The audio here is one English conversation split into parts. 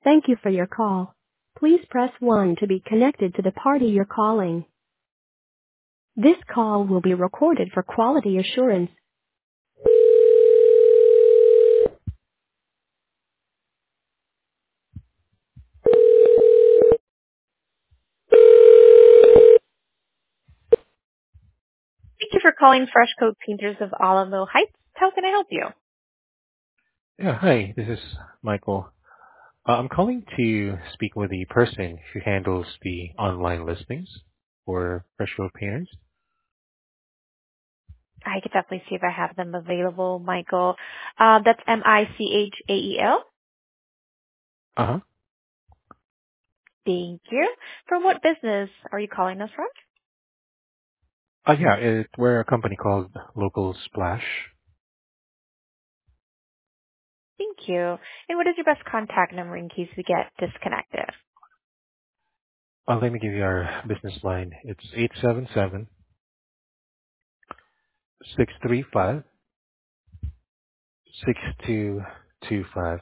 Thank you for your call. Please press 1 to be connected to the party you're calling. This call will be recorded for quality assurance. Thank you for calling Fresh Coat Painters of Alamo Heights. How can I help you? Yeah, hi, this is Michael. I'm calling to speak with the person who handles the online listings for Freshfield Painters. I could definitely see if I have them available, Michael. That's Michael. Uh-huh. Thank you. From what business are you calling us from? We're a company called Local Splash. Thank you. And what is your best contact number in case we get disconnected? Let me give you our business line. It's 877-635-6225.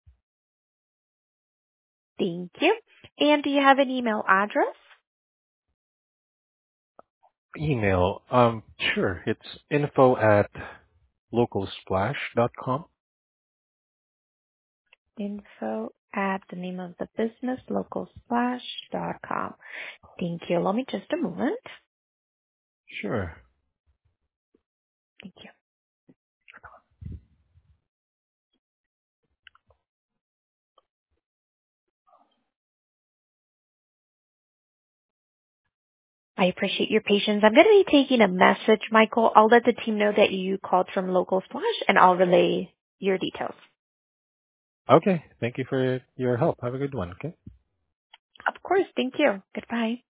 Thank you. And do you have an email address? Email, sure, it's info@localsplash.com. Info at the name of the business, localsplash.com. Thank you. Allow me just a moment. Sure. Thank you. I appreciate your patience. I'm going to be taking a message, Michael. I'll let the team know that you called from Local Splash, and I'll relay your details. Okay, thank you for your help. Have a good one, okay? Of course. Thank you. Goodbye.